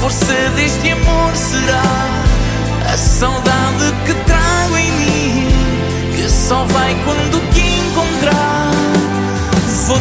força deste amor será a saudade que trago em mim, que só vai quando quer.